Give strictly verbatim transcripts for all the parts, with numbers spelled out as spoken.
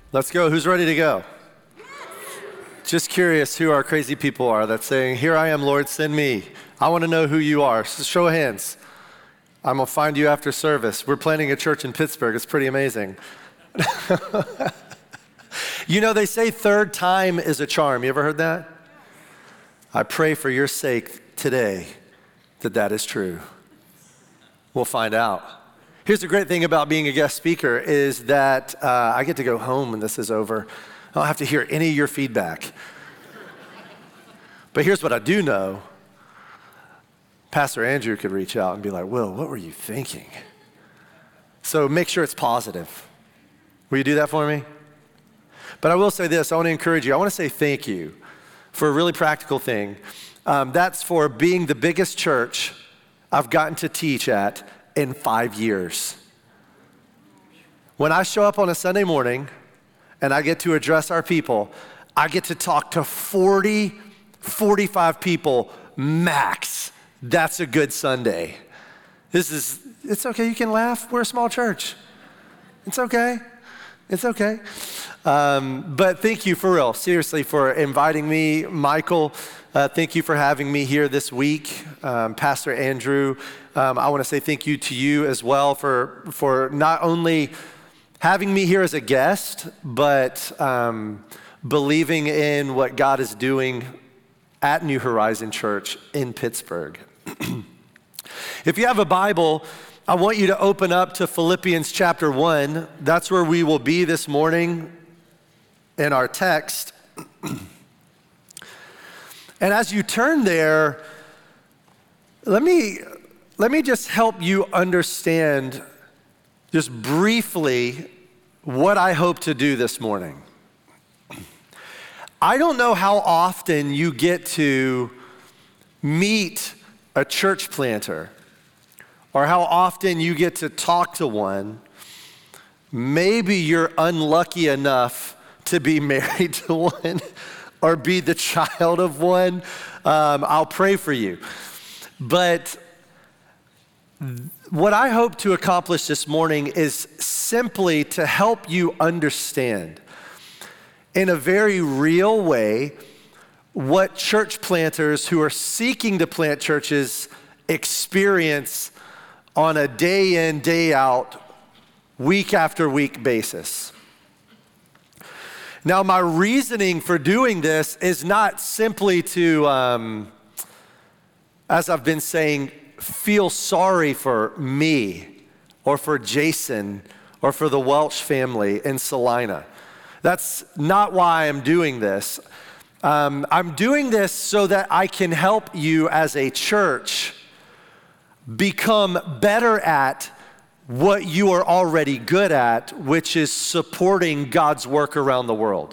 Let's go. Who's ready to go? Just curious who our crazy people are that's saying, here I am, Lord, send me. I want to know who you are. So show of hands. I'm going to find you after service. We're planning a church in Pittsburgh. It's pretty amazing. You know, they say third time is a charm. You ever heard that? I pray for your sake today that that is true. We'll find out. Here's the great thing about being a guest speaker is that uh, I get to go home when this is over. I don't have to hear any of your feedback. But here's what I do know. Pastor Andrew could reach out and be like, Will, what were you thinking? So make sure it's positive. Will you do that for me? But I will say this, I want to encourage you. I want to say thank you for a really practical thing. Um, that's for being the biggest church I've gotten to teach at in five years. When I show up on a Sunday morning and I get to address our people, I get to talk to forty, forty-five people max. That's a good Sunday. This is, it's okay, you can laugh. We're a small church. It's okay. It's okay. Um, but thank you for real, seriously, for inviting me. Michael, uh, thank you for having me here this week. Um, Pastor Andrew, um, I want to say thank you to you as well for, for not only having me here as a guest, but um, believing in what God is doing at New Horizon Church in Pittsburgh. If you have a Bible, I want you to open up to Philippians chapter one. That's where we will be this morning in our text. And as you turn there, let me, let me just help you understand just briefly what I hope to do this morning. I don't know how often you get to meet a church planter or how often you get to talk to one. Maybe you're unlucky enough to be married to one or be the child of one. Um, I'll pray for you. But what I hope to accomplish this morning is simply to help you understand in a very real way what church planters who are seeking to plant churches experience on a day in, day out, week after week basis. Now, my reasoning for doing this is not simply to, um, as I've been saying, feel sorry for me or for Jason or for the Welch family in Salina. That's not why I'm doing this. Um, I'm doing this so that I can help you as a church become better at what you are already good at, which is supporting God's work around the world.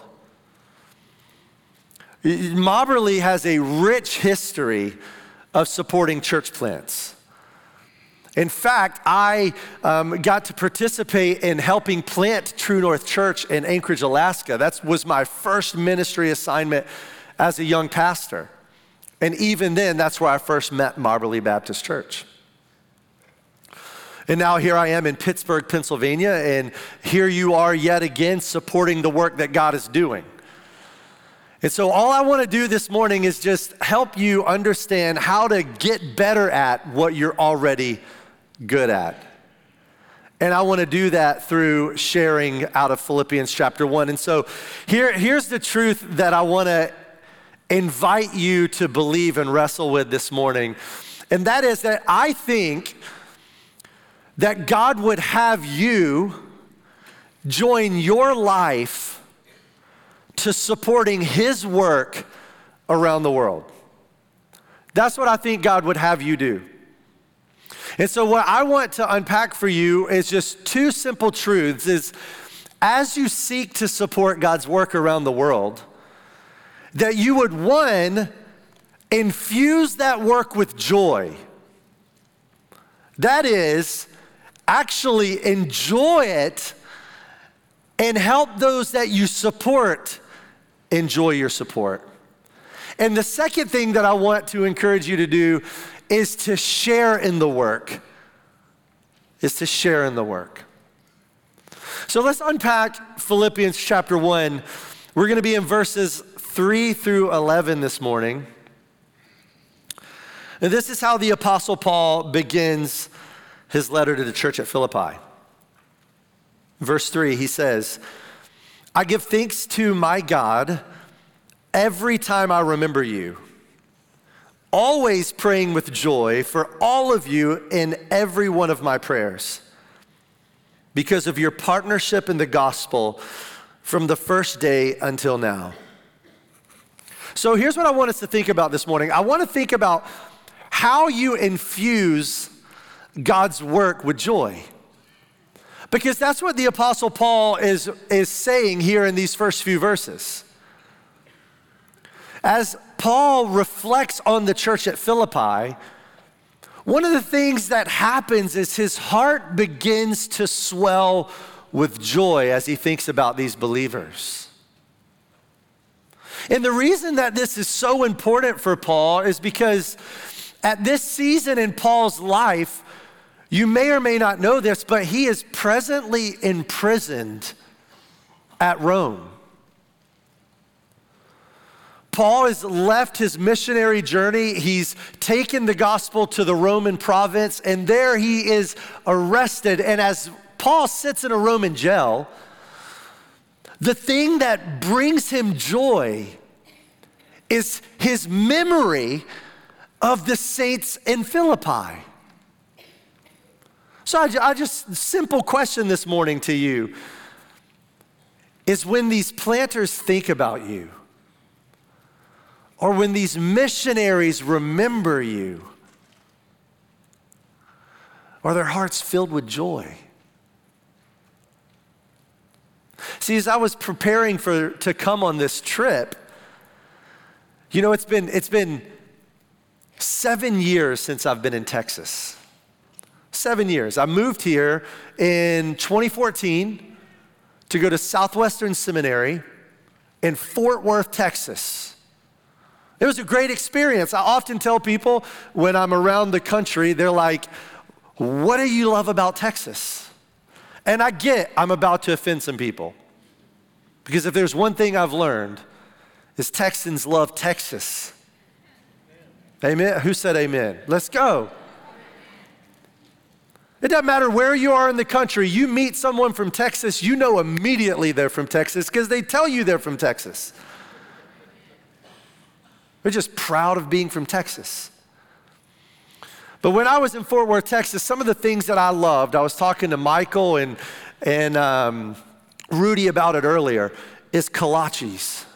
Mobberly has a rich history of supporting church plants. In fact, I um, got to participate in helping plant True North Church in Anchorage, Alaska. That was my first ministry assignment as a young pastor. And even then, that's where I first met Mobberly Baptist Church. And now here I am in Pittsburgh, Pennsylvania, and here you are yet again supporting the work that God is doing. And so all I want to do this morning is just help you understand how to get better at what you're already good at. And I want to do that through sharing out of Philippians chapter one. And so here, here's the truth that I want to invite you to believe and wrestle with this morning. And that is that I think that God would have you join your life to supporting His work around the world. That's what I think God would have you do. And so what I want to unpack for you is just two simple truths is as you seek to support God's work around the world, that you would, one, infuse that work with joy. That is, actually enjoy it and help those that you support enjoy your support. And the second thing that I want to encourage you to do is to share in the work, is to share in the work. So let's unpack Philippians chapter one. We're going to be in verses three through eleven this morning. And this is how the Apostle Paul begins his letter to the church at Philippi. Verse three, he says, I give thanks to my God every time I remember you, always praying with joy for all of you in every one of my prayers, because of your partnership in the gospel from the first day until now. So here's what I want us to think about this morning. I want to think about how you infuse God's work with joy. Because that's what the Apostle Paul is, is saying here in these first few verses. As Paul reflects on the church at Philippi, one of the things that happens is his heart begins to swell with joy as he thinks about these believers. And the reason that this is so important for Paul is because at this season in Paul's life, you may or may not know this, but he is presently imprisoned at Rome. Paul has left his missionary journey. He's taken the gospel to the Roman province, and there he is arrested. And as Paul sits in a Roman jail, the thing that brings him joy is his memory of the saints in Philippi. So I, I just, simple question this morning to you is, when these planters think about you, or when these missionaries remember you, are their hearts filled with joy? See, as I was preparing for to come on this trip, you know, it's been it's been seven years since I've been in Texas. Seven years. I moved here in twenty fourteen to go to Southwestern Seminary in Fort Worth, Texas. It was a great experience. I often tell people when I'm around the country, they're like, what do you love about Texas? And I get I'm about to offend some people. Because if there's one thing I've learned, is Texans love Texas. Amen? Who said amen? Let's go. It doesn't matter where you are in the country, you meet someone from Texas, you know immediately they're from Texas because they tell you they're from Texas. They're just proud of being from Texas. But when I was in Fort Worth, Texas, some of the things that I loved, I was talking to Michael and, and um, Rudy about it earlier, is kolaches.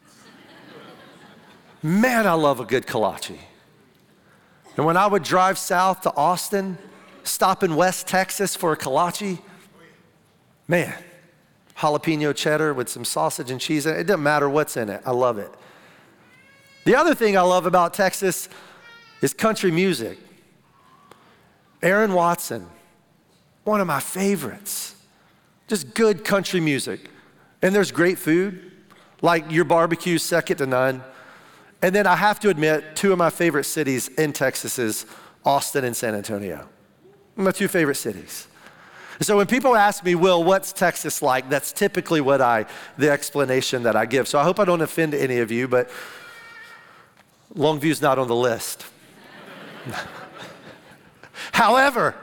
Man, I love a good kolache. And when I would drive south to Austin, stop in West Texas for a kolache, man, jalapeno cheddar with some sausage and cheese. It doesn't matter what's in it. I love it. The other thing I love about Texas is country music. Aaron Watson, one of my favorites. Just good country music. And there's great food, like your barbecue's second to none. And then I have to admit, two of my favorite cities in Texas is Austin and San Antonio. My two favorite cities. So when people ask me, Will, what's Texas like? That's typically what I, the explanation that I give. So I hope I don't offend any of you, but Longview's not on the list. However,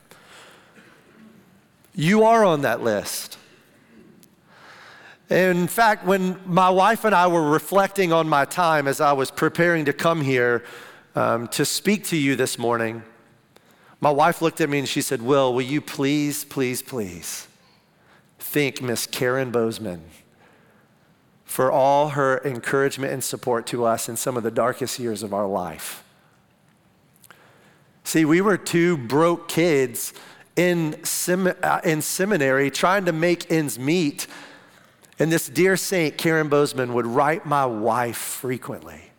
you are on that list. In fact, when my wife and I were reflecting on my time as I was preparing to come here um, to speak to you this morning, my wife looked at me and she said, Will, will you please, please, please thank Miss Karen Bozeman for all her encouragement and support to us in some of the darkest years of our life. See, we were two broke kids in, sem- uh, in seminary trying to make ends meet. And this dear saint, Karen Bozeman, would write my wife frequently.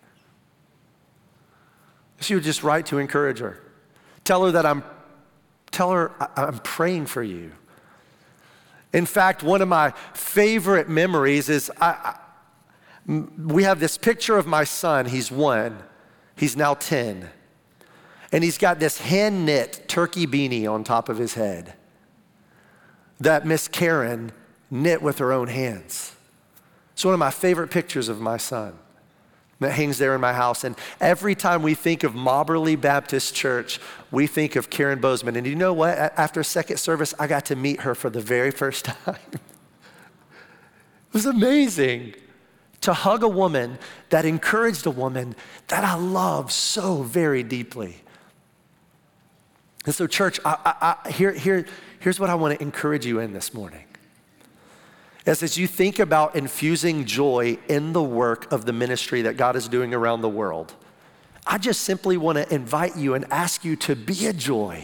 She would just write to encourage her. Tell her that I'm, tell her I'm praying for you. In fact, one of my favorite memories is I, I, we have this picture of my son. He's one. He's now ten. And he's got this hand-knit turkey beanie on top of his head. that Miss Karen knit with her own hands. It's one of my favorite pictures of my son that hangs there in my house. And every time we think of Mobberly Baptist Church, we think of Karen Bozeman. And you know what? After second service, I got to meet her for the very first time. It was amazing to hug a woman that encouraged a woman that I love so very deeply. And so church, I, I, I, here, here, here's what I want to encourage you in this morning. As, as you think about infusing joy in the work of the ministry that God is doing around the world, I just simply want to invite you and ask you to be a joy.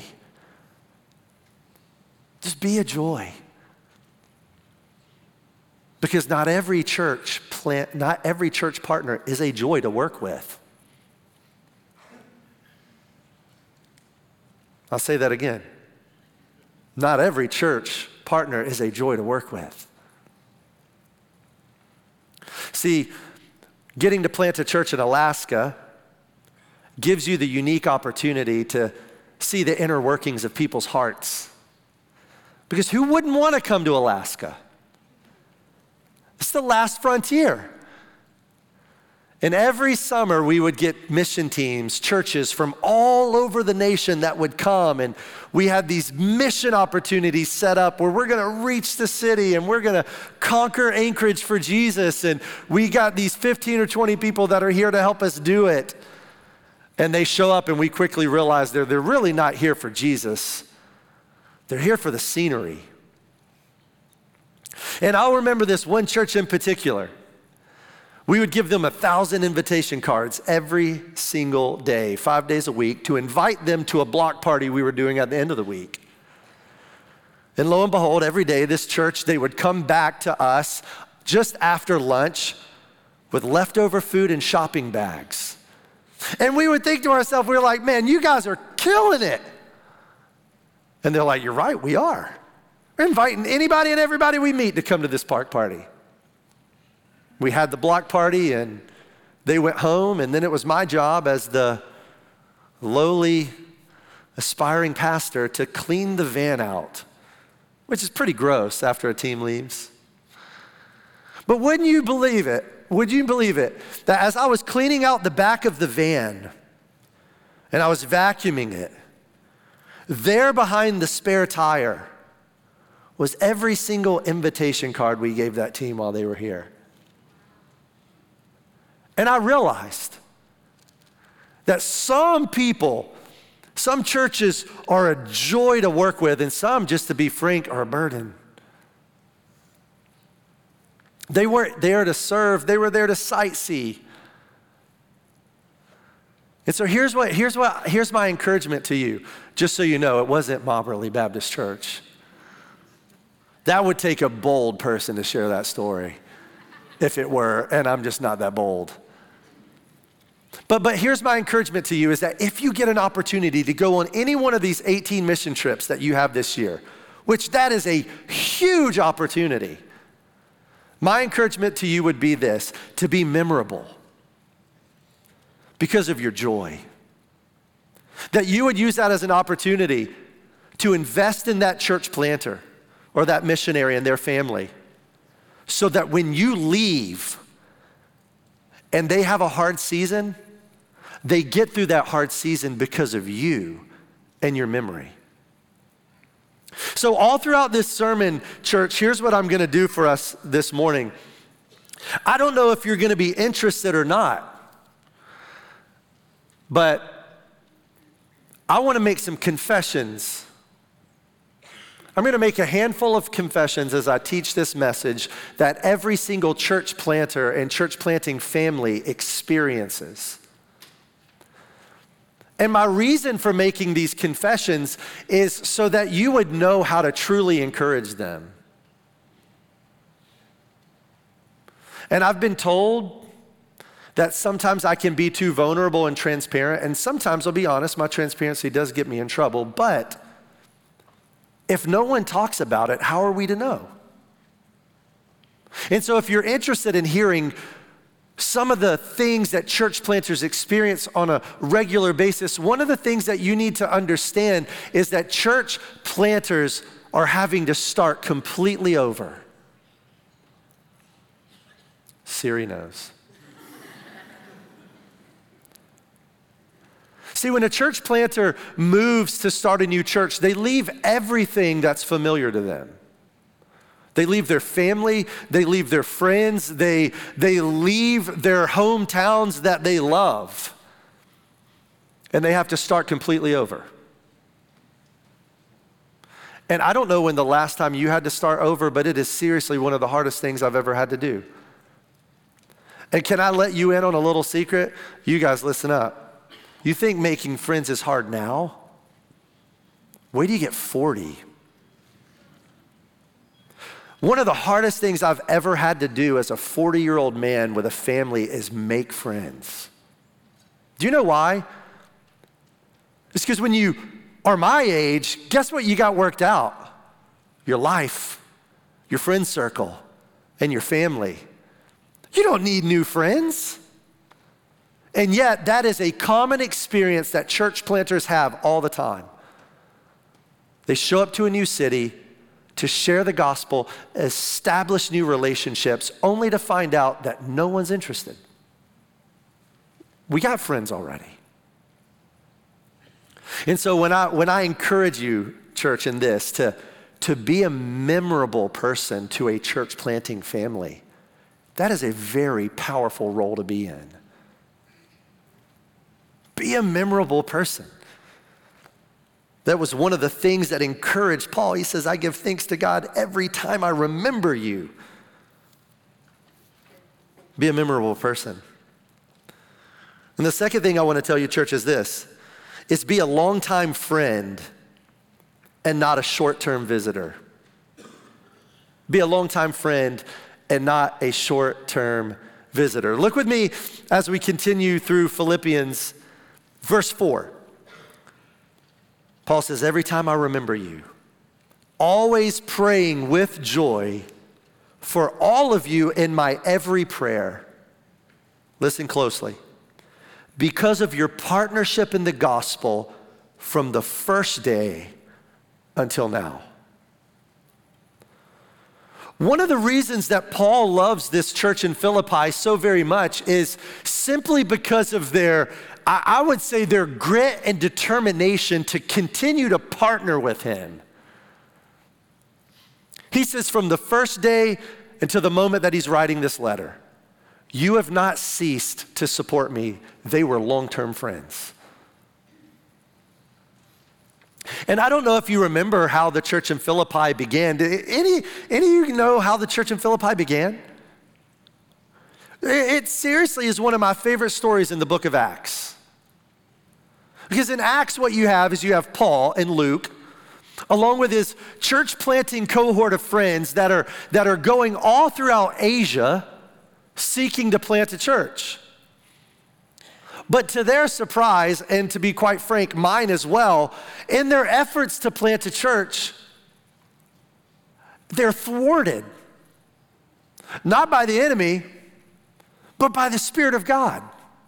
Just be a joy. Because not every church plant, not every church partner is a joy to work with. I'll say that again. Not every church partner is a joy to work with. See, getting to plant a church in Alaska gives you the unique opportunity to see the inner workings of people's hearts. Because who wouldn't want to come to Alaska? It's the last frontier. And every summer we would get mission teams, churches from all over the nation that would come, and we had these mission opportunities set up where we're gonna reach the city and we're gonna conquer Anchorage for Jesus, and we got these fifteen or twenty people that are here to help us do it. And they show up and we quickly realize they're, they're really not here for Jesus. They're here for the scenery. And I'll remember this one church in particular. We would give them a thousand invitation cards every single day, five days a week, to invite them to a block party we were doing at the end of the week. And lo and behold, every day this church, they would come back to us just after lunch with leftover food and shopping bags. And we would think to ourselves, we were like, man, you guys are killing it. And they're like, you're right, we are. We're inviting anybody and everybody we meet to come to this park party. We had the block party and they went home, and then it was my job as the lowly, aspiring pastor to clean the van out, which is pretty gross after a team leaves. But wouldn't you believe it, would you believe it, that as I was cleaning out the back of the van and I was vacuuming it, there behind the spare tire was every single invitation card we gave that team while they were here. And I realized that some people, some churches are a joy to work with, and some, just to be frank, are a burden. They weren't there to serve, they were there to sightsee. And so here's what, here's what, here's my encouragement to you. Just so you know, it wasn't Mobberly Baptist Church. That would take a bold person to share that story, if it were, and I'm just not that bold. But, but here's my encouragement to you is that if you get an opportunity to go on any one of these eighteen mission trips that you have this year, which that is a huge opportunity, my encouragement to you would be this, to be memorable because of your joy. That you would use that as an opportunity to invest in that church planter or that missionary and their family, so that when you leave and they have a hard season, they get through that hard season because of you and your memory. So all throughout this sermon, church, here's what I'm gonna do for us this morning. I don't know if you're gonna be interested or not, but I wanna make some confessions. I'm gonna make a handful of confessions as I teach this message that every single church planter and church planting family experiences. And my reason for making these confessions is so that you would know how to truly encourage them. And I've been told that sometimes I can be too vulnerable and transparent, and sometimes, I'll be honest, my transparency does get me in trouble, but if no one talks about it, how are we to know? And so if you're interested in hearing some of the things that church planters experience on a regular basis, one of the things that you need to understand is that church planters are having to start completely over. Siri knows. See, when a church planter moves to start a new church, they leave everything that's familiar to them. They leave their family, they leave their friends, they, they leave their hometowns that they love, and they have to start completely over. And I don't know when the last time you had to start over, but it is seriously one of the hardest things I've ever had to do. And can I let you in on a little secret? You guys listen up. You think making friends is hard now? Wait till you get forty. One of the hardest things I've ever had to do as a forty-year-old man with a family is make friends. Do you know why? It's because when you are my age, guess what you got worked out? Your life, your friend circle, and your family. You don't need new friends. And yet, that is a common experience that church planters have all the time. They show up to a new city to share the gospel, establish new relationships, only to find out that no one's interested. We got friends already. And so when I, when I encourage you, church, in this, to, to be a memorable person to a church planting family, that is a very powerful role to be in. Be a memorable person. That was one of the things that encouraged Paul. He says, I give thanks to God every time I remember you. Be a memorable person. And the second thing I want to tell you, church, is this. It's be a longtime friend and not a short-term visitor. Be a longtime friend and not a short-term visitor. Look with me as we continue through Philippians. Verse four, Paul says, every time I remember you, always praying with joy for all of you in my every prayer. Listen closely. Because of your partnership in the gospel from the first day until now. One of the reasons that Paul loves this church in Philippi so very much is simply because of their, I would say, their grit and determination to continue to partner with him. He says from the first day until the moment that he's writing this letter, you have not ceased to support me. They were long-term friends. And I don't know if you remember how the church in Philippi began. Did any, any of you know how the church in Philippi began? It seriously is one of my favorite stories in the book of Acts. Because in Acts, what you have is you have Paul and Luke, along with his church planting cohort of friends that are, that are going all throughout Asia seeking to plant a church. But to their surprise, and to be quite frank, mine as well, in their efforts to plant a church, they're thwarted. Not by the enemy, but by the Spirit of God.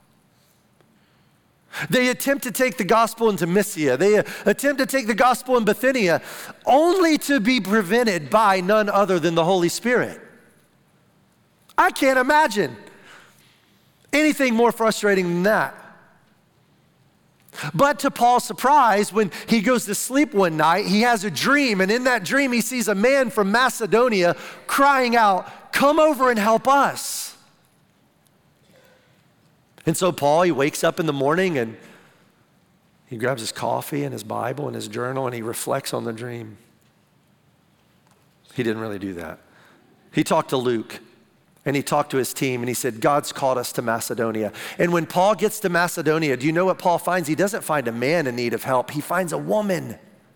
They attempt to take the gospel into Mysia. They attempt to take the gospel in Bithynia, only to be prevented by none other than the Holy Spirit. I can't imagine anything more frustrating than that. But to Paul's surprise, when he goes to sleep one night, he has a dream, and in that dream he sees a man from Macedonia crying out, "Come over and help us." And so Paul, he wakes up in the morning and he grabs his coffee and his Bible and his journal and he reflects on the dream. He didn't really do that. He talked to Luke and he talked to his team and he said, God's called us to Macedonia. And when Paul gets to Macedonia, do you know what Paul finds? He doesn't find a man in need of help. He finds a woman.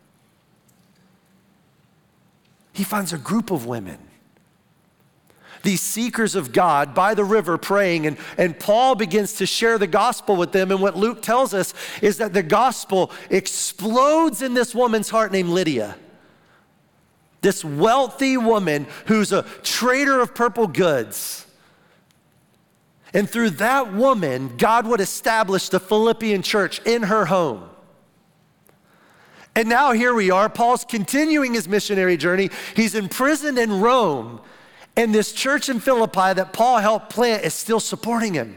He finds a group of women. These seekers of God by the river praying, and, and Paul begins to share the gospel with them. And what Luke tells us is that the gospel explodes in this woman's heart named Lydia. This wealthy woman who's a trader of purple goods. And through that woman, God would establish the Philippian church in her home. And now here we are, Paul's continuing his missionary journey. He's imprisoned in Rome, and this church in Philippi that Paul helped plant is still supporting him.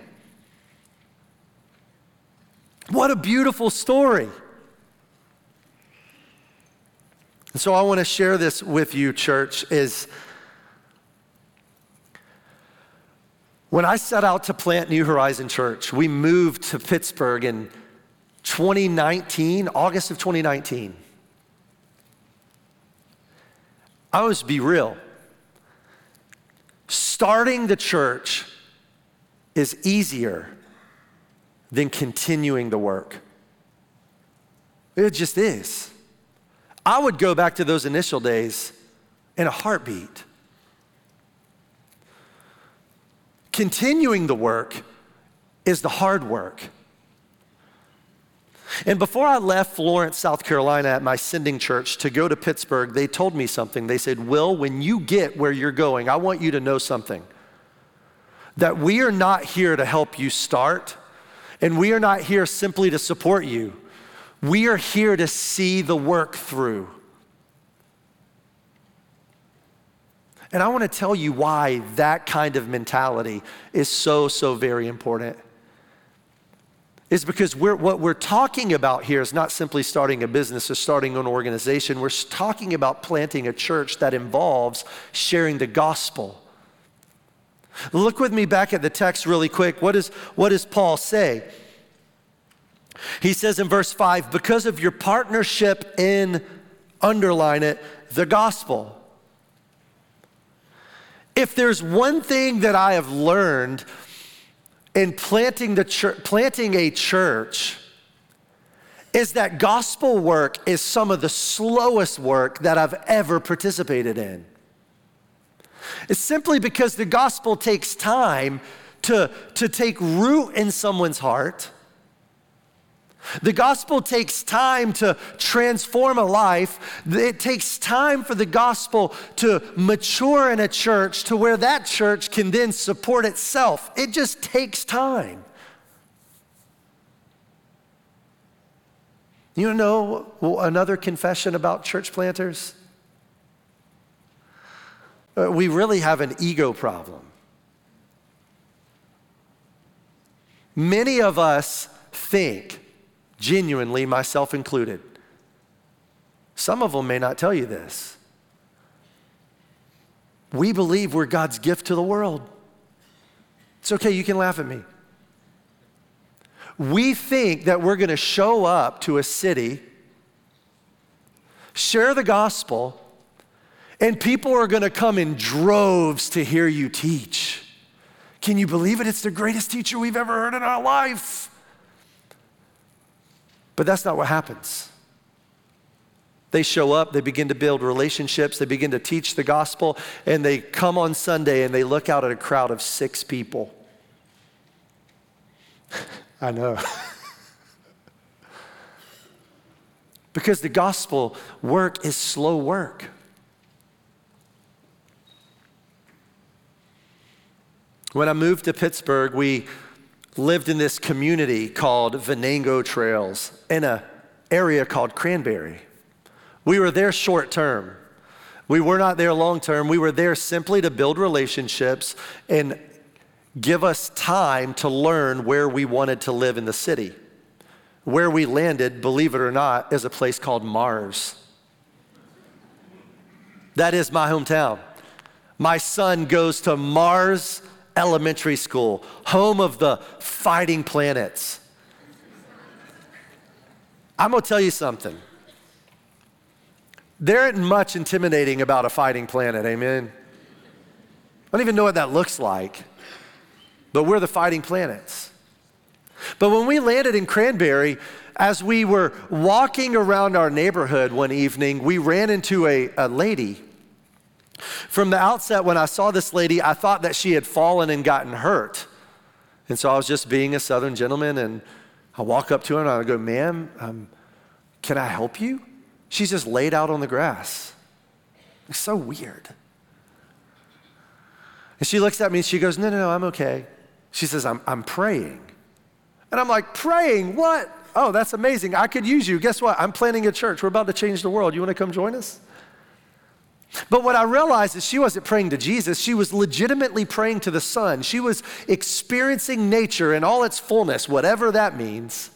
What a beautiful story. And so I want to share this with you, church, is when I set out to plant New Horizon Church, we moved to Pittsburgh in twenty nineteen, August of twenty nineteen. I always be real. Starting the church is easier than continuing the work. It just is. I would go back to those initial days in a heartbeat. Continuing the work is the hard work. And before I left Florence, South Carolina at my sending church to go to Pittsburgh, they told me something. They said, Will, when you get where you're going, I want you to know something. That we are not here to help you start, and we are not here simply to support you. We are here to see the work through. And I want to tell you why that kind of mentality is so, so very important. It's because we're, what we're talking about here is not simply starting a business or starting an organization. We're talking about planting a church that involves sharing the gospel. Look with me back at the text really quick. What, is, what does Paul say? He says in verse five, because of your partnership in, underline it, the gospel. If there's one thing that I have learned in planting the church, planting a church, is that gospel work is some of the slowest work that I've ever participated in. It's simply because the gospel takes time to, to take root in someone's heart. The gospel takes time to transform a life. It takes time for the gospel to mature in a church to where that church can then support itself. It just takes time. You know another confession about church planters? We really have an ego problem. Many of us think, genuinely, myself included. Some of them may not tell you this. We believe we're God's gift to the world. It's okay, you can laugh at me. We think that we're going to show up to a city, share the gospel, and people are going to come in droves to hear you teach. Can you believe it? It's the greatest teacher we've ever heard in our life. But that's not what happens. They show up, they begin to build relationships, they begin to teach the gospel, and they come on Sunday and they look out at a crowd of six people. I know. Because the gospel work is slow work. When I moved to Pittsburgh, we lived in this community called Venango Trails in an area called Cranberry. We were there short term. We were not there long term. We were there simply to build relationships and give us time to learn where we wanted to live in the city. Where we landed, believe it or not, is a place called Mars. That is my hometown. My son goes to Mars Elementary School, home of the Fighting Planets. I'm gonna tell you something. There isn't much intimidating about a fighting planet, amen? I don't even know what that looks like, but we're the Fighting Planets. But when we landed in Cranberry, as we were walking around our neighborhood one evening, we ran into a, a lady. From the outset, when I saw this lady, I thought that she had fallen and gotten hurt. And so I was just being a Southern gentleman, and I walk up to her and I go, ma'am, um, can I help you? She's just laid out on the grass. It's so weird. And she looks at me and she goes, no, no, no, I'm okay. She says, I'm, I'm praying. And I'm like, praying? What? oh, that's amazing. I could use you. Guess what? I'm planning a church. We're about to change the world. You want to come join us? But what I realized is she wasn't praying to Jesus. She was legitimately praying to the Son. She was experiencing nature in all its fullness, whatever that means.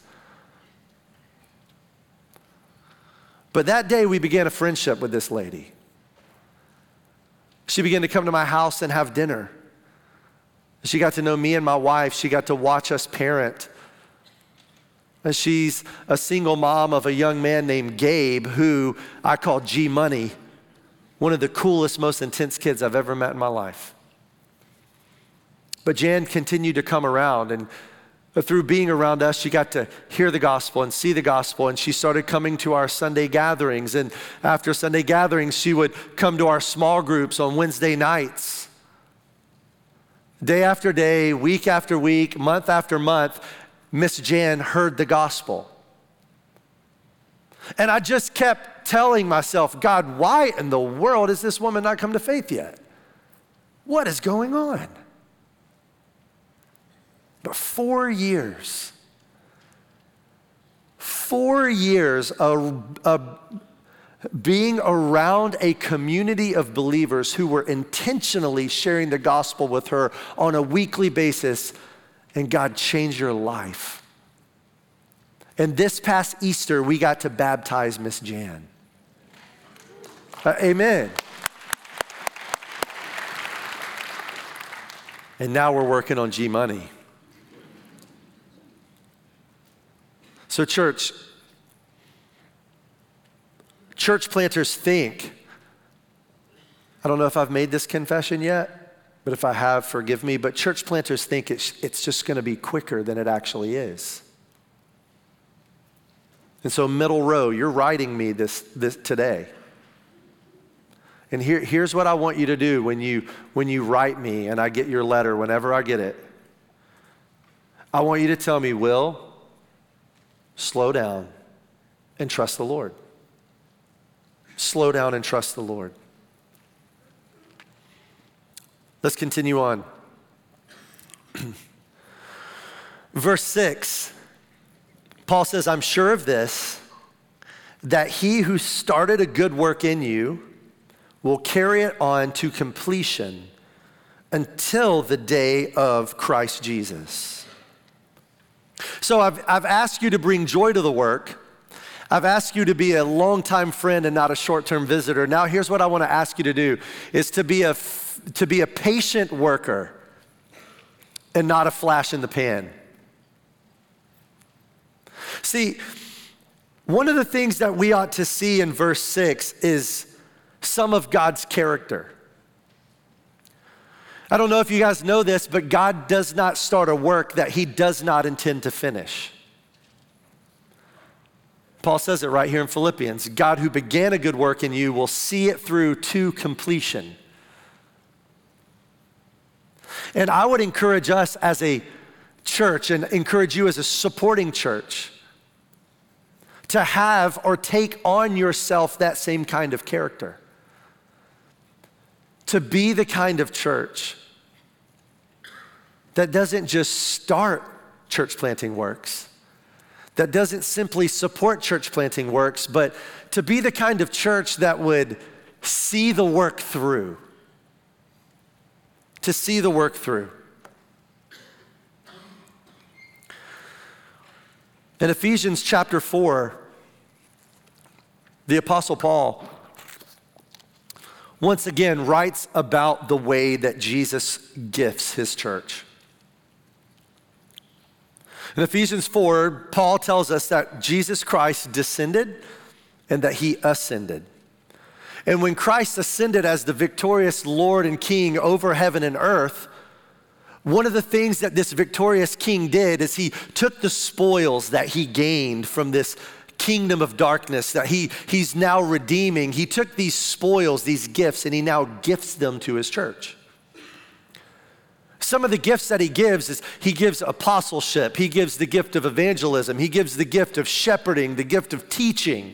But that day we began a friendship with this lady. She began to come to my house and have dinner. She got to know me and my wife. She got to watch us parent. And she's a single mom of a young man named Gabe, who I call G Money. One of the coolest, most intense kids I've ever met in my life. But Jan continued to come around, and through being around us, she got to hear the gospel and see the gospel, and she started coming to our Sunday gatherings. And after Sunday gatherings, she would come to our small groups on Wednesday nights. Day after day, week after week, month after month, Miss Jan heard the gospel. And I just kept telling myself, God, why in the world has this woman not come to faith yet? What is going on? But four years, four years of, of being around a community of believers who were intentionally sharing the gospel with her on a weekly basis, and God changed your life. And this past Easter, we got to baptize Miss Jan. Uh, amen. And now we're working on G Money. So church, church planters think, I don't know if I've made this confession yet, but if I have, forgive me, but church planters think it's, it's just gonna be quicker than it actually is. And so middle row, you're writing me this, this today. And here, here's what I want you to do when you, when you write me and I get your letter, whenever I get it. I want you to tell me, Will, slow down and trust the Lord. Slow down and trust the Lord. Let's continue on. Verse six. Paul says, I'm sure of this, that he who started a good work in you will carry it on to completion until the day of Christ Jesus. So I've, I've asked you to bring joy to the work. I've asked you to be a longtime friend and not a short-term visitor. Now here's what I want to ask you to do, is to be a, to be a patient worker and not a flash in the pan. See, one of the things that we ought to see in verse six is some of God's character. I don't know if you guys know this, but God does not start a work that he does not intend to finish. Paul says it right here in Philippians. God who began a good work in you will see it through to completion. And I would encourage us as a church and encourage you as a supporting church to have or take on yourself that same kind of character. To be the kind of church that doesn't just start church planting works, that doesn't simply support church planting works, but to be the kind of church that would see the work through. To see the work through. In Ephesians chapter four, the Apostle Paul once again writes about the way that Jesus gifts his church. In Ephesians four, Paul tells us that Jesus Christ descended and that he ascended. And when Christ ascended as the victorious Lord and King over heaven and earth, one of the things that this victorious king did is he took the spoils that he gained from this kingdom of darkness that he, he's now redeeming. He took these spoils, these gifts, and he now gifts them to his church. Some of the gifts that he gives is he gives apostleship, he gives the gift of evangelism, he gives the gift of shepherding, the gift of teaching.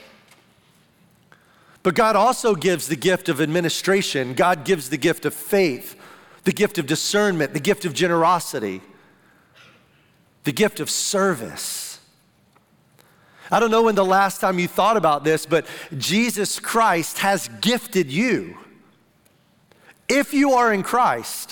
But God also gives the gift of administration. God gives the gift of faith, the gift of discernment, the gift of generosity, the gift of service. I don't know when the last time you thought about this, but Jesus Christ has gifted you. If you are in Christ,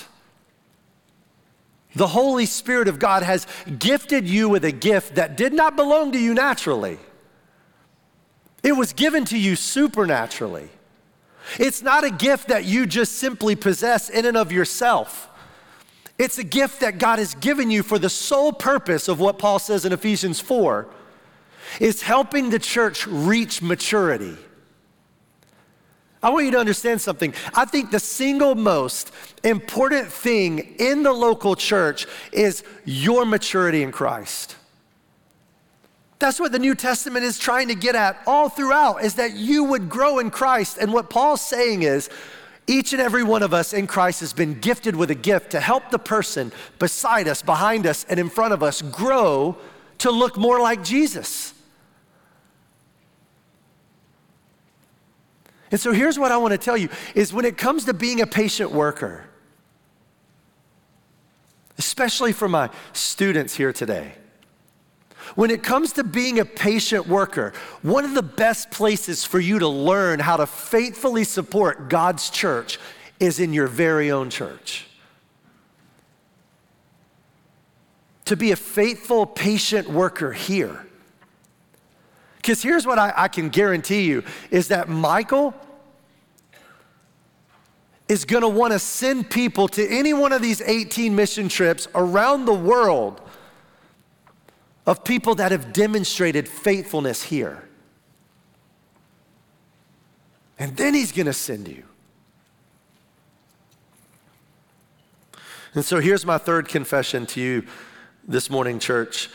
the Holy Spirit of God has gifted you with a gift that did not belong to you naturally. It was given to you supernaturally. It's not a gift that you just simply possess in and of yourself. It's a gift that God has given you for the sole purpose of what Paul says in Ephesians four, is helping the church reach maturity. I want you to understand something. I think the single most important thing in the local church is your maturity in Christ. That's what the New Testament is trying to get at all throughout, is that you would grow in Christ. And what Paul's saying is, each and every one of us in Christ has been gifted with a gift to help the person beside us, behind us, and in front of us grow to look more like Jesus. And so here's what I want to tell you, is when it comes to being a patient worker, especially for my students here today, when it comes to being a patient worker, one of the best places for you to learn how to faithfully support God's church is in your very own church. To be a faithful, patient worker here. Because here's what I, I can guarantee you, is that Michael is gonna wanna send people to any one of these eighteen mission trips around the world of people that have demonstrated faithfulness here. And then he's gonna send you. And so here's my third confession to you this morning, church.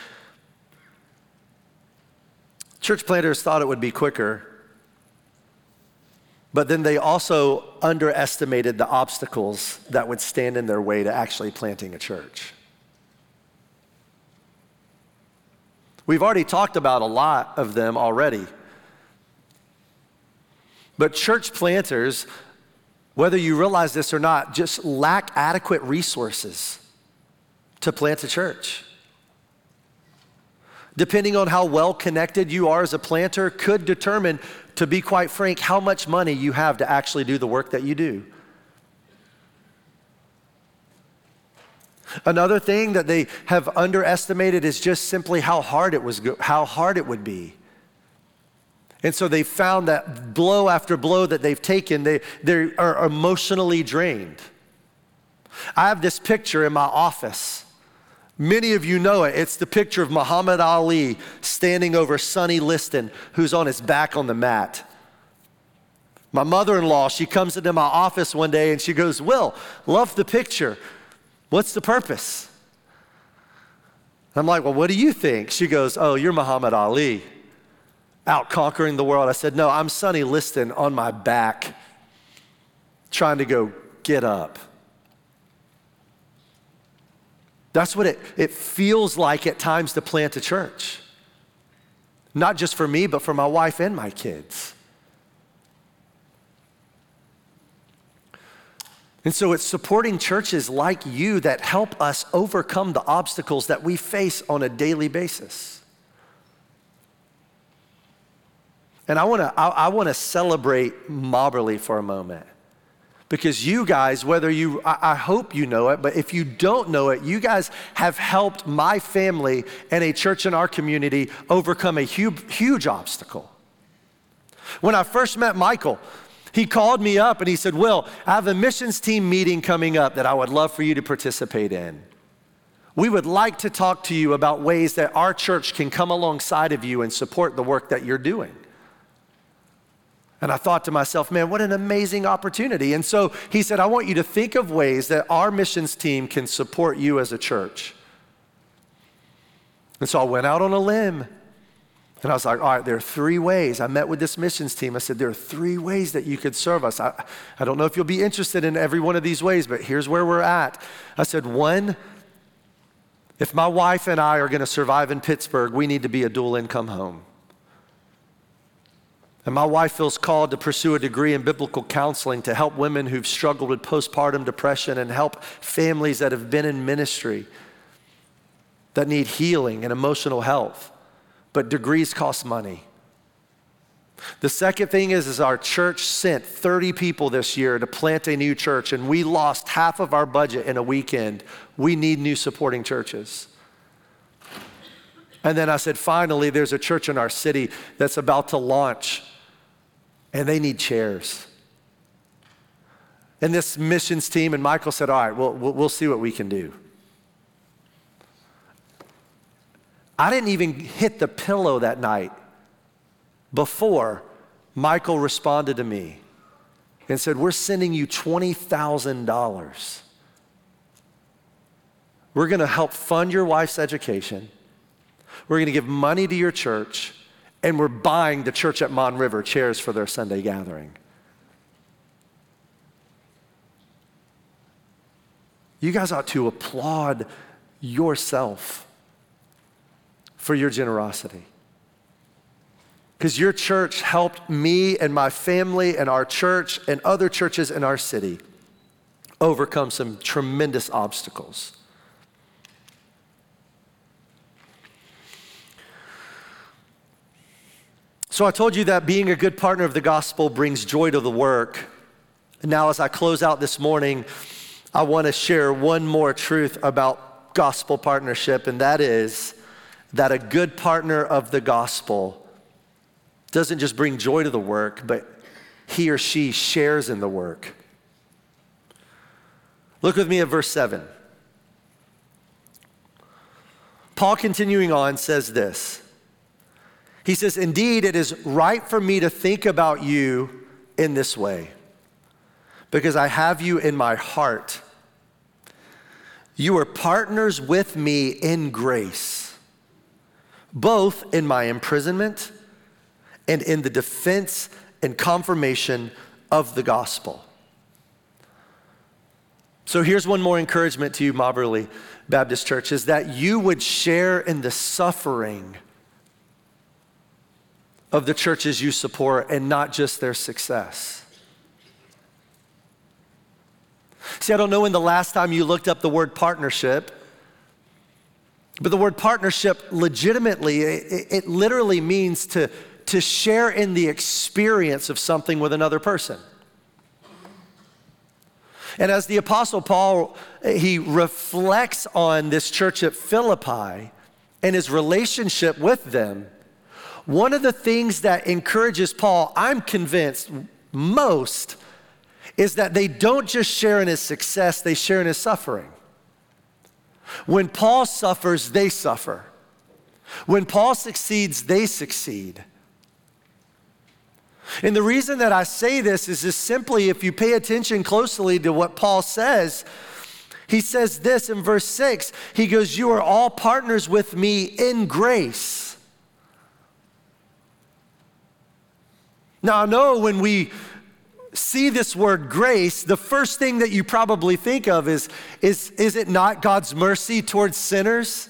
Church planters thought it would be quicker, but then they also underestimated the obstacles that would stand in their way to actually planting a church. We've already talked about a lot of them already. But church planters, whether you realize this or not, just lack adequate resources to plant a church. Depending on how well connected you are as a planter, could determine, to be quite frank, how much money you have to actually do the work that you do. Another thing that they have underestimated is just simply how hard it was, how hard it would be. And so they found that blow after blow that they've taken, they, they are emotionally drained. I have this picture in my office. Many of you know it. It's the picture of Muhammad Ali standing over Sonny Liston, who's on his back on the mat. My mother-in-law, she comes into my office one day and she goes, "Will, love the picture. What's the purpose?" I'm like, "Well, what do you think?" She goes, "Oh, you're Muhammad Ali, out conquering the world." I said, "No, I'm Sonny Liston on my back, trying to go get up." That's what it, it feels like at times to plant a church. Not just for me, but for my wife and my kids. And so it's supporting churches like you that help us overcome the obstacles that we face on a daily basis. And I wanna, I, I wanna celebrate Mobberly for a moment. Because you guys, whether you, I, I hope you know it, but if you don't know it, you guys have helped my family and a church in our community overcome a huge, huge obstacle. When I first met Michael, he called me up and he said, "Will, I have a missions team meeting coming up that I would love for you to participate in. We would like to talk to you about ways that our church can come alongside of you and support the work that you're doing." And I thought to myself, man, what an amazing opportunity. And so he said, "I want you to think of ways that our missions team can support you as a church." And so I went out on a limb. And I was like, all right, there are three ways. I met with this missions team. I said, there are three ways that you could serve us. I, I don't know if you'll be interested in every one of these ways, but here's where we're at. I said, one, if my wife and I are going to survive in Pittsburgh, we need to be a dual income home. And my wife feels called to pursue a degree in biblical counseling to help women who've struggled with postpartum depression and help families that have been in ministry that need healing and emotional health. but degrees cost money. The second thing is, is our church sent thirty people this year to plant a new church, and we lost half of our budget in a weekend. We need new supporting churches. And then I said, finally, there's a church in our city that's about to launch, and they need chairs. And this missions team, and Michael said, all right, we'll, we'll see what we can do. I didn't even hit the pillow that night before Michael responded to me and said, we're sending you twenty thousand dollars. We're gonna help fund your wife's education. We're gonna give money to your church, and we're buying the church at Mon River chairs for their Sunday gathering. You guys ought to applaud yourself for your generosity. Because your church helped me and my family and our church and other churches in our city overcome some tremendous obstacles. So I told you that being a good partner of the gospel brings joy to the work. And now as I close out this morning, I want to share one more truth about gospel partnership, and that is that a good partner of the gospel doesn't just bring joy to the work, but he or she shares in the work. Look with me at verse seven. Paul, continuing on, says this. He says, indeed, it is right for me to think about you in this way, because I have you in my heart. You are partners with me in grace, both in my imprisonment and in the defense and confirmation of the gospel. So here's one more encouragement to you, Mobberly Baptist Church, is that you would share in the suffering of the churches you support and not just their success. See, I don't know when the last time you looked up the word partnership, but the word partnership legitimately, it, it literally means to, to share in the experience of something with another person. And as the Apostle Paul, he reflects on this church at Philippi and his relationship with them, one of the things that encourages Paul, I'm convinced most, is that they don't just share in his success, they share in his suffering. When Paul suffers, they suffer. When Paul succeeds, they succeed. And the reason that I say this is just simply, if you pay attention closely to what Paul says, he says this in verse six, he goes, you are all partners with me in grace. Now I know when we see this word grace, the first thing that you probably think of is, is, is it not God's mercy towards sinners?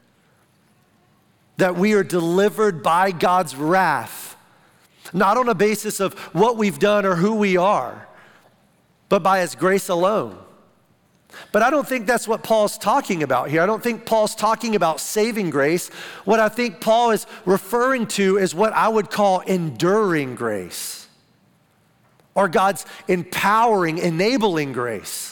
That we are delivered by God's wrath, not on a basis of what we've done or who we are, but by his grace alone. But I don't think that's what Paul's talking about here. I don't think Paul's talking about saving grace. What I think Paul is referring to is what I would call enduring grace, or God's empowering, enabling grace.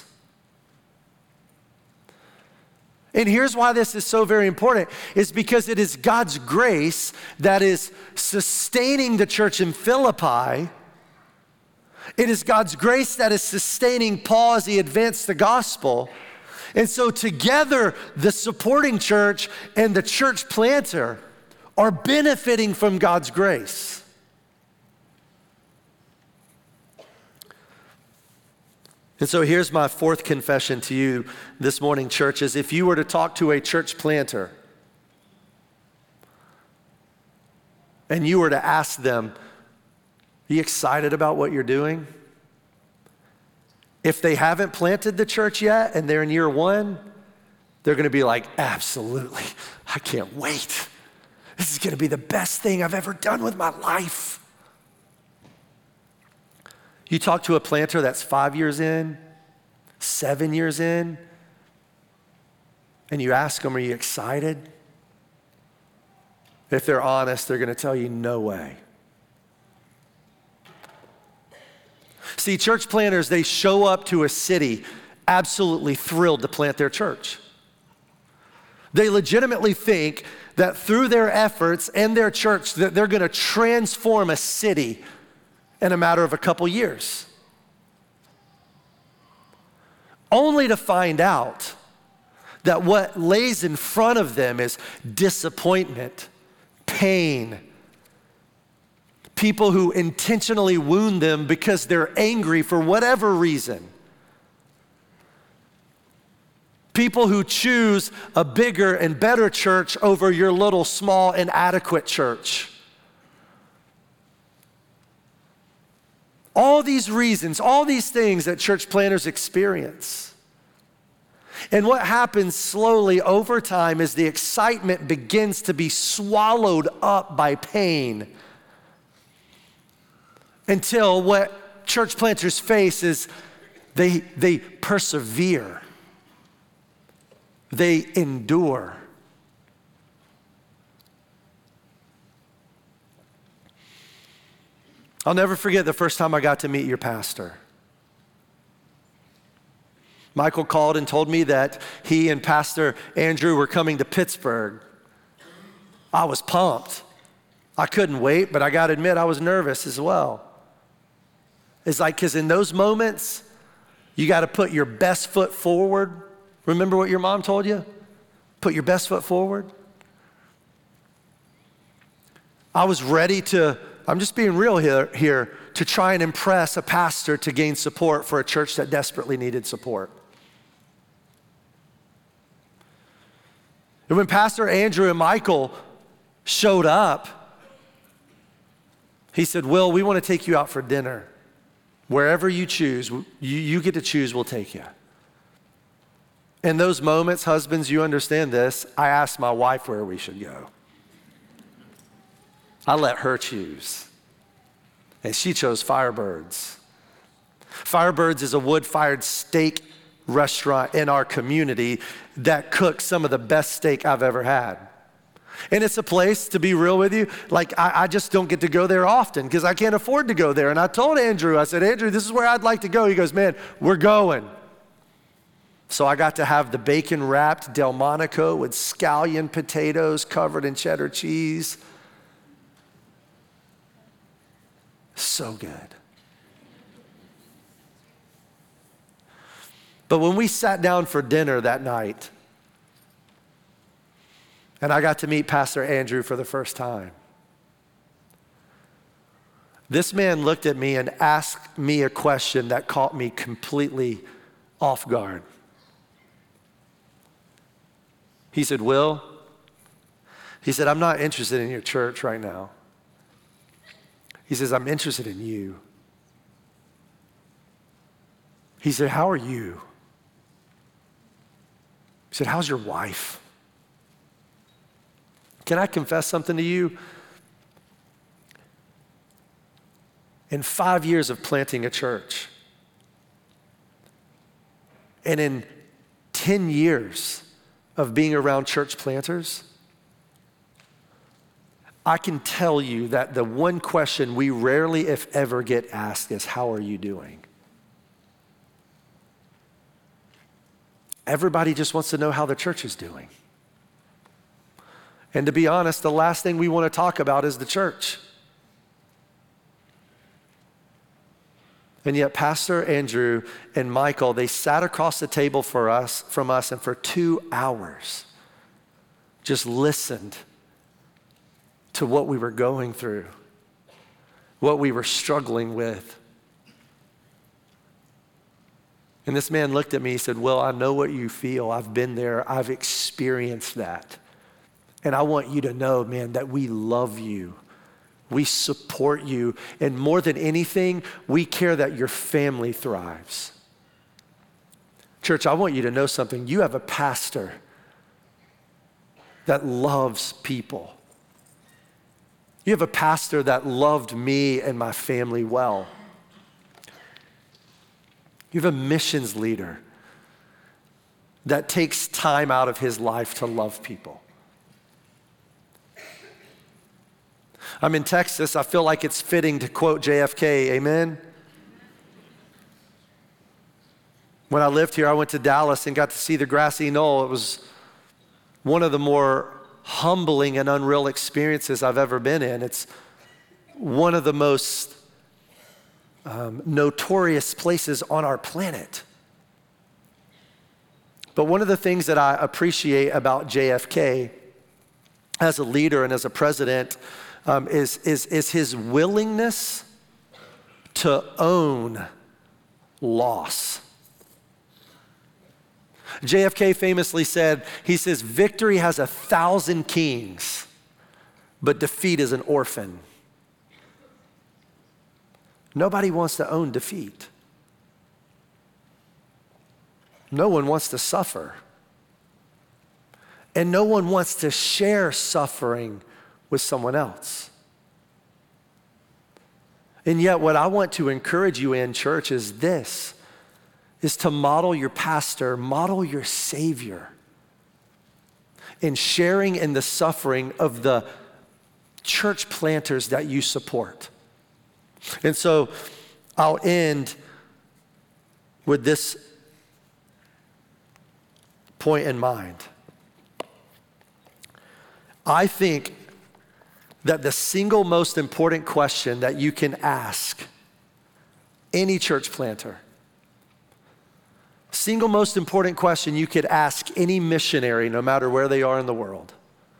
And here's why this is so very important, is because it is God's grace that is sustaining the church in Philippi. It is God's grace that is sustaining Paul as he advanced the gospel. And so together, the supporting church and the church planter are benefiting from God's grace. And so here's my fourth confession to you this morning, church, is if you were to talk to a church planter and you were to ask them, are you excited about what you're doing? If they haven't planted the church yet and they're in year one, they're gonna be like, absolutely, I can't wait. This is gonna be the best thing I've ever done with my life. You talk to a planter that's five years in, seven years in, and you ask them, are you excited? If they're honest, they're going to tell you, no way. See, church planters, they show up to a city absolutely thrilled to plant their church. They legitimately think that through their efforts and their church that they're going to transform a city in a matter of a couple years. Only to find out that what lays in front of them is disappointment, pain, people who intentionally wound them because they're angry for whatever reason. People who choose a bigger and better church over your little, small, inadequate church. All these reasons, all these things that church planters experience. And what happens slowly over time is the excitement begins to be swallowed up by pain until what church planters face is they, they persevere. They endure. I'll never forget the first time I got to meet your pastor. Michael called and told me that he and Pastor Andrew were coming to Pittsburgh. I was pumped. I couldn't wait, but I got to admit I was nervous as well. It's like, because in those moments, you got to put your best foot forward. Remember what your mom told you? Put your best foot forward. I was ready to, I'm just being real here, here, to try and impress a pastor to gain support for a church that desperately needed support. And when Pastor Andrew and Michael showed up, he said, Will, we want to take you out for dinner. Wherever you choose, you, you get to choose, we'll take you. In those moments, husbands, you understand this, I asked my wife where we should go. I let her choose. And she chose Firebirds. Firebirds is a wood-fired steak restaurant in our community that cooks some of the best steak I've ever had. And it's a place, to be real with you, like I, I just don't get to go there often because I can't afford to go there. And I told Andrew, I said, Andrew, this is where I'd like to go. He goes, man, we're going. So I got to have the bacon-wrapped Delmonico with scallion potatoes covered in cheddar cheese. So good. But when we sat down for dinner that night, and I got to meet Pastor Andrew for the first time, this man looked at me and asked me a question that caught me completely off guard. He said, Will, he said, I'm not interested in your church right now. He says, I'm interested in you. He said, how are you? He said, how's your wife? Can I confess something to you? In five years of planting a church, and in ten years of being around church planters, I can tell you that the one question we rarely, if ever, get asked is, how are you doing? Everybody just wants to know how the church is doing. And to be honest, the last thing we want to talk about is the church. And yet Pastor Andrew and Michael, they sat across the table for us, from us, and for two hours just listened to what we were going through, what we were struggling with. And this man looked at me, he said, Well, I know what you feel. I've been there. I've experienced that. And I want you to know, man, that we love you. We support you. And more than anything, we care that your family thrives. Church, I want you to know something. You have a pastor that loves people. You have a pastor that loved me and my family well. You have a missions leader that takes time out of his life to love people. I'm in Texas. I feel like it's fitting to quote J F K, amen? When I lived here, I went to Dallas and got to see the grassy knoll. It was one of the more humbling and unreal experiences I've ever been in. It's one of the most um, notorious places on our planet. But one of the things that I appreciate about J F K as a leader and as a president um, is, is, is his willingness to own loss. J F K famously said, he says, victory has a thousand kings, but defeat is an orphan. Nobody wants to own defeat. No one wants to suffer. And no one wants to share suffering with someone else. And yet what I want to encourage you in, church, is this, is to model your pastor, model your Savior in sharing in the suffering of the church planters that you support. And so I'll end with this point in mind. I think that the single most important question that you can ask any church planter, single most important question you could ask any missionary, no matter where they are in the world,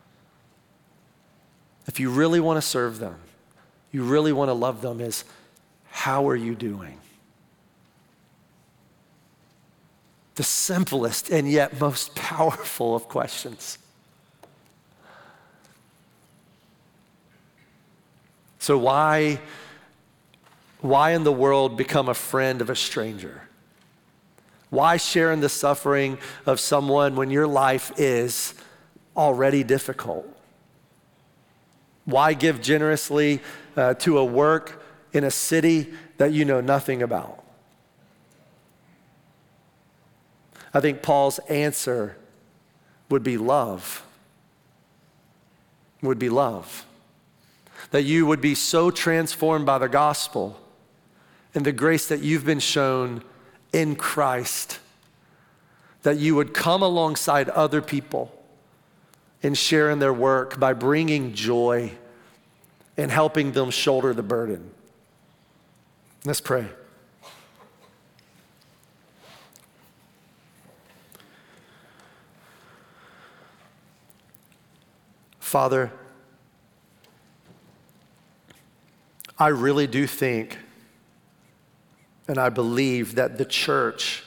if you really want to serve them, you really want to love them, is how are you doing? The simplest and yet most powerful of questions. So why, why in the world become a friend of a stranger? Why share in the suffering of someone when your life is already difficult? Why give generously uh, to a work in a city that you know nothing about? I think Paul's answer would be love. Would be love. That you would be so transformed by the gospel and the grace that you've been shown in Christ, that you would come alongside other people and share in their work by bringing joy and helping them shoulder the burden. Let's pray. Father, I really do think and I believe that the church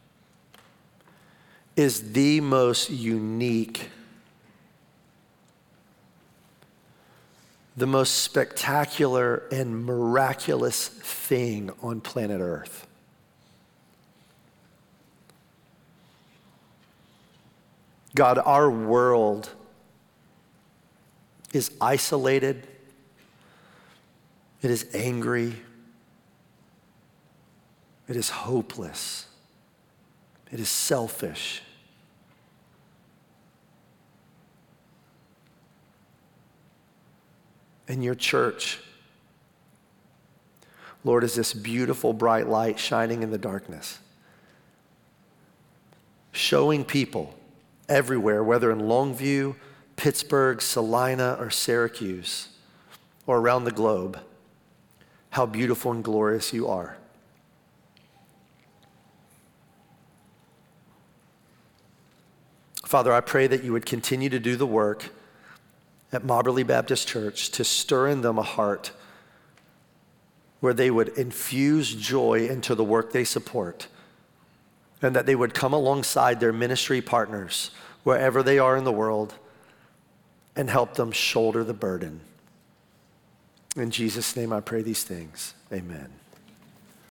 is the most unique, the most spectacular and miraculous thing on planet Earth. God, our world is isolated. It is angry. It is hopeless. It is selfish. And your church, Lord, is this beautiful bright light shining in the darkness, showing people everywhere, whether in Longview, Pittsburgh, Salina, or Syracuse, or around the globe, how beautiful and glorious you are. Father, I pray that you would continue to do the work at Mobberly Baptist Church to stir in them a heart where they would infuse joy into the work they support, and that they would come alongside their ministry partners wherever they are in the world and help them shoulder the burden. In Jesus' name I pray these things. Amen.